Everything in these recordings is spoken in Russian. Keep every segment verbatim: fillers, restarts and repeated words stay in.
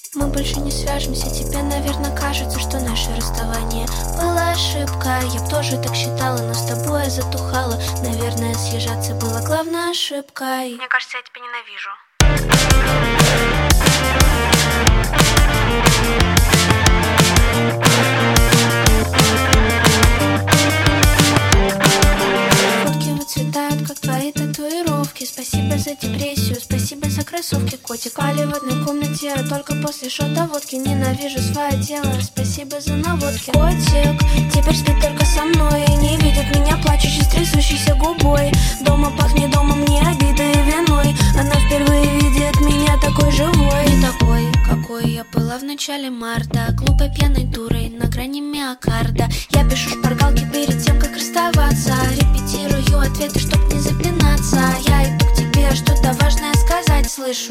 Мы больше не свяжемся, тебе, наверное, кажется, что наше расставание было ошибка. Я б тоже так считала, но с тобой я затухала. Наверное, съезжаться было главной ошибкой. Мне кажется, я тебя ненавижу. Фотки выцветают, как твои татуировки. Спасибо за депрессию, спасибо за кроссовки, котик. Спали в одной комнате, только после шота водки. Ненавижу свое дело, спасибо за наводки. Котик, теперь спит только со мной и не видит меня плачущей с трясущейся губой. Дома пахнет домом, не обидой и виной. Она впервые видит меня такой живой. Не такой, какой я была в начале марта. Глупой пьяной дурой на грани миокарда. Я пишу шпаргалки перед тем, как расставаться. Репетирую ответы, чтоб не запинаться. Я иду к тебе, что-то важное сказать слышу.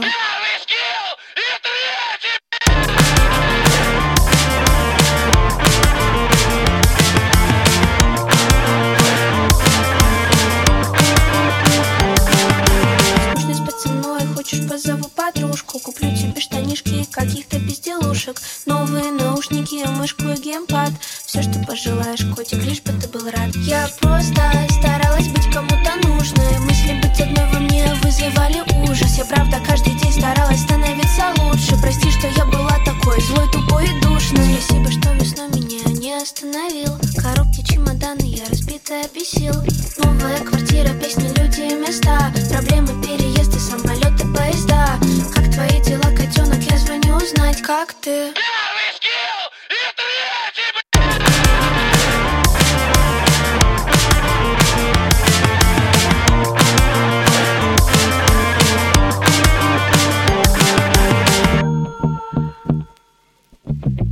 Скучно спать со мной, хочешь позову подружку. Куплю тебе штанишки и каких-то безделушек. Новые наушники, мышку и геймпад. Все, что пожелаешь, котик, лишь бы ты был рад. Я просто старалась быть кому-то нужной. Мысли быть одной во мне вызывали ужас. Я правда каждый день старалась становиться лучше. Прости, что я была такой злой, тупой и душной. Спасибо, что весной меня не остановил. Коробки, чемоданы, я разбитая бесил. Новая квартира, песни, люди и места. Проблемы, переезды, самолеты, поезда. Как твои дела, котенок, я звоню узнать, как ты. Thank you.